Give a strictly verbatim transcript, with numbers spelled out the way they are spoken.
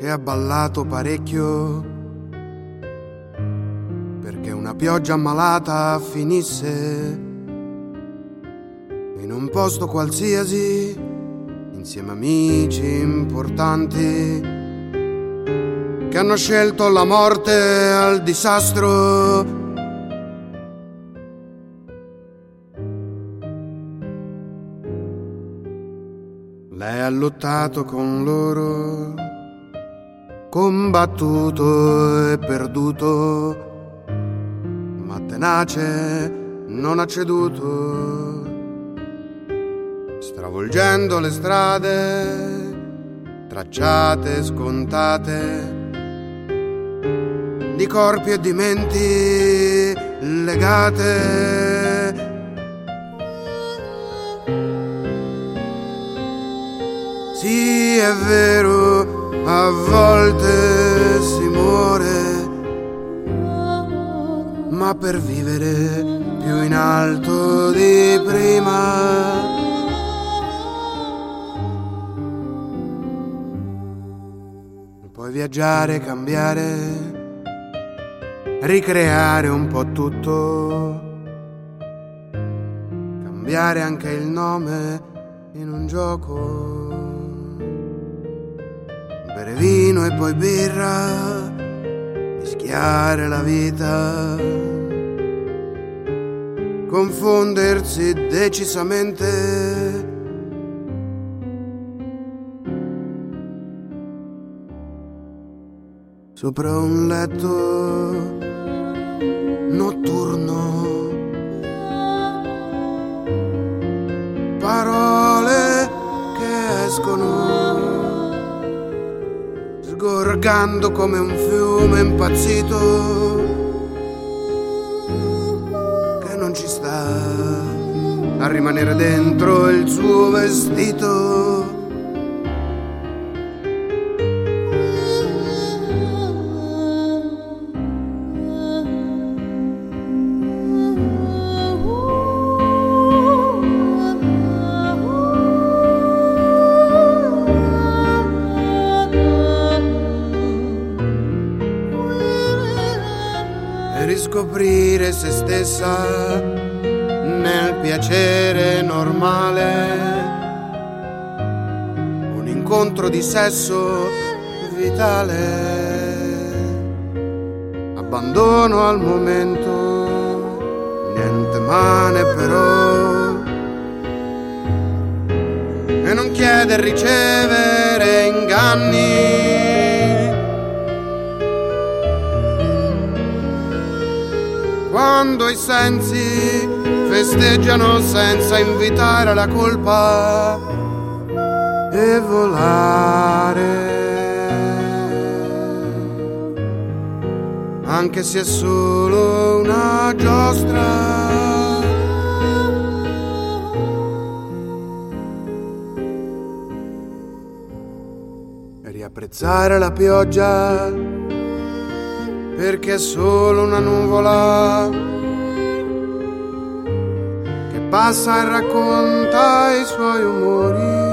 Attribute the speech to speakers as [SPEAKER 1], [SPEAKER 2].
[SPEAKER 1] che ha ballato parecchio perché una pioggia malata finisse in un posto qualsiasi insieme a amici importanti che hanno scelto la morte al disastro. Lei ha lottato con loro, combattuto e perduto, ma tenace non ha ceduto, stravolgendo le strade tracciate e scontate di corpi e di menti legate. Sì, è vero, a volte si muore, ma per vivere più in alto di prima. Puoi viaggiare, cambiare, ricreare un po' tutto, cambiare anche il nome in un gioco. Bere vino e poi birra, mischiare la vita, confondersi decisamente, sopra un letto notturno, parole che escono sgorgando come un fiume impazzito che non ci sta a rimanere dentro il suo vestito. Riscoprire se stessa nel piacere normale, un incontro di sesso vitale, abbandono al momento, niente male però, e non chiede ricevere inganni. Quando i sensi festeggiano senza invitare la colpa e volare, anche se è solo una giostra. E riapprezzare la pioggia perché è solo una nuvola che passa e racconta i suoi umori.